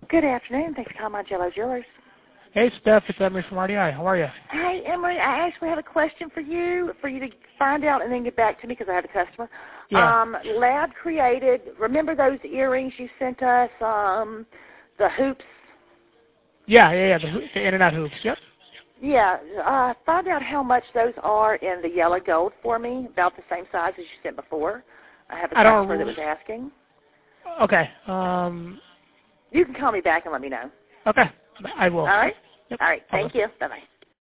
Good afternoon. Thanks for calling my Jello Jewelers. Hey, Steph. It's Emery from RDI. How are you? Hey, Emery. I actually have a question for you to find out and then get back to me because I have a customer. Yeah. Lab created. Remember those earrings you sent us? The hoops. Yeah. The in-and-out hoops. Yep. Yeah. Find out how much those are in the yellow gold for me. About the same size as you sent before. I have a customer that was asking. Okay. You can call me back and let me know. Okay. I will. All right. Yep. All right. Thank you. Bye-bye.